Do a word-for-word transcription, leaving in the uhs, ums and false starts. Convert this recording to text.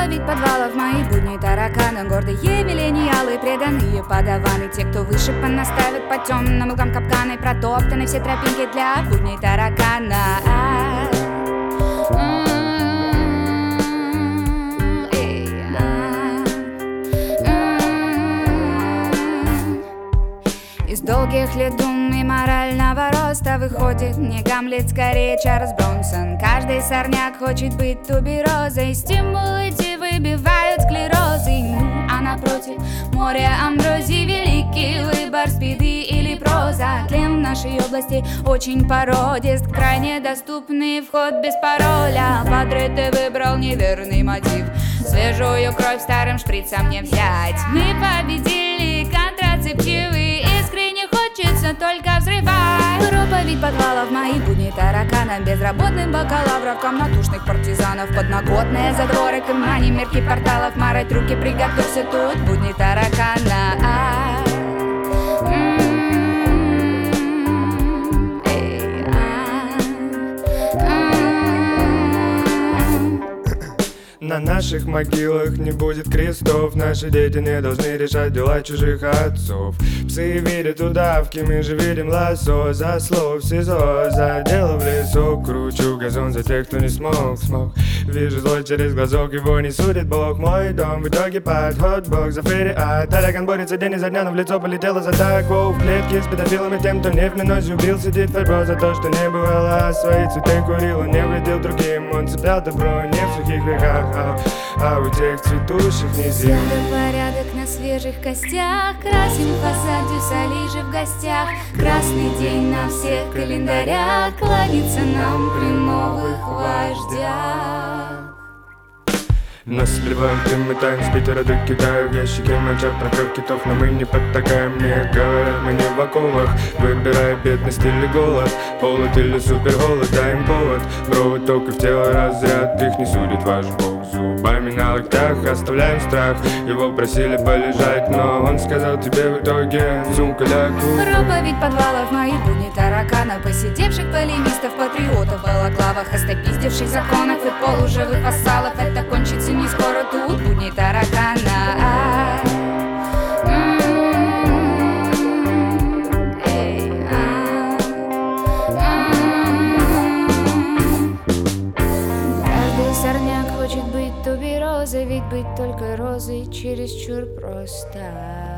Проповедь подвалов, мои будни тараканы, гордые миллениалы, преданные подаваны, те, кто выше понаставят по темным углам капканы, протоптаны все тропинки для будней таракана. Из долгих лет дум и морального роста выходит не Гамлет, скорее Чарльз Бронсон. Каждый сорняк хочет быть туберозой, стимулы эти выбивают склерозы. А напротив море амброзии, великий выбор, спиды или проза. Тлен в нашей области очень породист, крайне доступный вход без пароля. Падре, ты выбрал неверный мотив, свежую кровь старым шприцом не взять. Мы победили контрацептивы, искренне хочется только взрывать. Проповедь подвалов, мои будни таракана, безработных бакалавров, комнатушных партизанов, подноготные задворы, камни, мерки порталов, марать руки, приготовься, тут будни таракана. На наших могилах не будет крестов, наши дети не должны решать дела чужих отцов. Псы верят удавки, мы же верим лосо. За слов СИЗО, за дело в лесу, кручу газон за тех, кто не смог, смог. Вижу зло через глазок, его не судит Бог. Мой дом в итоге под хот-бок за ферри, а таракан борется день изо дня, но в лицо полетело за так. Воу, в клетке с педофилами, тем, кто не в минусе убил, сидит фербо за то, что не бывало. Свои цветы курил, он не вредил другим, он цеплял добро не в сухих веках, а, а у тех цветущих низин. Порядок на свежих костях, красим фасад Дюсалижи в гостях. Красный день на всех календарях, кланяется нам при новых вождях. Нас сливаем дым и тайн с Питера до Китая. В ящике моча про кровь китов, но мы не подтакаем. Мне говорят, мы не в вакуумах, выбирая бедность или голод, холод или суперголод, дай им повод. Провод только в тело разряд, их не судит ваш бог. Зубами на локтях оставляем страх, его просили полежать, но он сказал тебе в итоге сумка ляку. Проповедь подвалов, мои будни таракана, посидевших полемистов, патриотов в балаклавах, остопиздевших законов и полуживых вассалов. Это кончится не скоро, тут будни таракана. Каждый сорняк хочет быть туберозой, ведь быть только розой чересчур просто.